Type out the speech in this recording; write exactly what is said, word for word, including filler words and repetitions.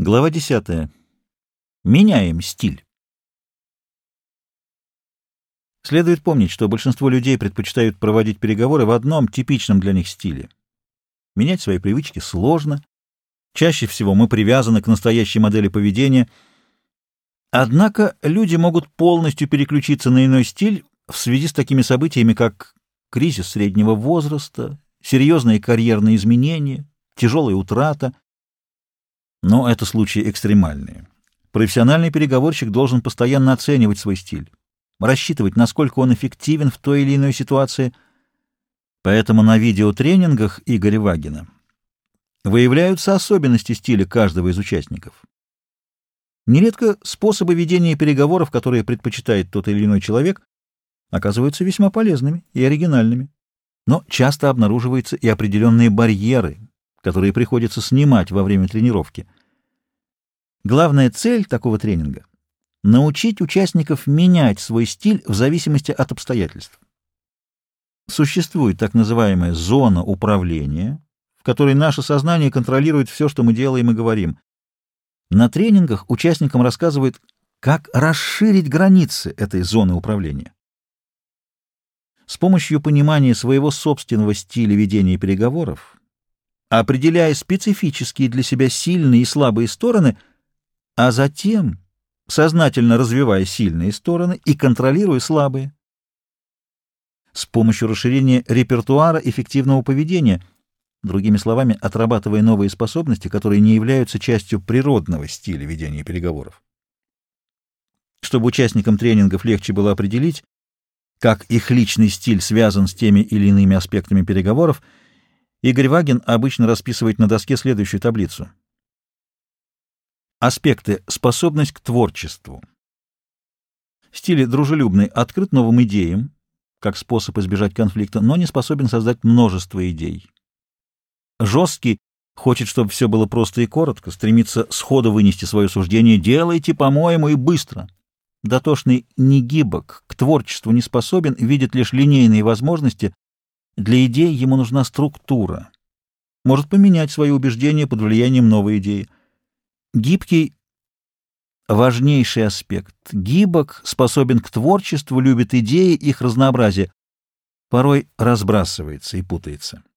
Глава десятая. Меняем стиль. Следует помнить, что большинство людей предпочитают проводить переговоры в одном типичном для них стиле. Менять свои привычки сложно. Чаще всего мы привязаны к настоящей модели поведения. Однако люди могут полностью переключиться на иной стиль в связи с такими событиями, как кризис среднего возраста, серьезные карьерные изменения, тяжелая утрата. Но это случаи экстремальные. Профессиональный переговорщик должен постоянно оценивать свой стиль, рассчитывать, насколько он эффективен в той или иной ситуации. Поэтому на видеотренингах Игоря Вагина выявляются особенности стиля каждого из участников. Нередко способы ведения переговоров, которые предпочитает тот или иной человек, оказываются весьма полезными и оригинальными. Но часто обнаруживаются и определенные барьеры, которые приходится снимать во время тренировки. Главная цель такого тренинга — научить участников менять свой стиль в зависимости от обстоятельств. Существует так называемая зона управления, в которой наше сознание контролирует все, что мы делаем и говорим. На тренингах участникам рассказывают, как расширить границы этой зоны управления. С помощью понимания своего собственного стиля ведения переговоров, определяя специфические для себя сильные и слабые стороны, а затем сознательно развивая сильные стороны и контролируя слабые. С помощью расширения репертуара эффективного поведения, другими словами, отрабатывая новые способности, которые не являются частью природного стиля ведения переговоров. Чтобы участникам тренингов легче было определить, как их личный стиль связан с теми или иными аспектами переговоров, Игорь Вагин обычно расписывает на доске следующую таблицу. Аспекты: способность к творчеству. Стиль дружелюбный, открыт новым идеям, как способ избежать конфликта, но не способен создать множество идей. Жесткий, хочет, чтобы все было просто и коротко, стремится сходу вынести свое суждение: «Делайте, по-моему, и быстро». Дотошный негибок, к творчеству не способен, видит лишь линейные возможности. Для идей ему нужна структура. Может поменять свои убеждения под влиянием новой идеи. Гибкий — важнейший аспект. Гибок, способен к творчеству, любит идеи, их разнообразие. Порой разбрасывается и путается.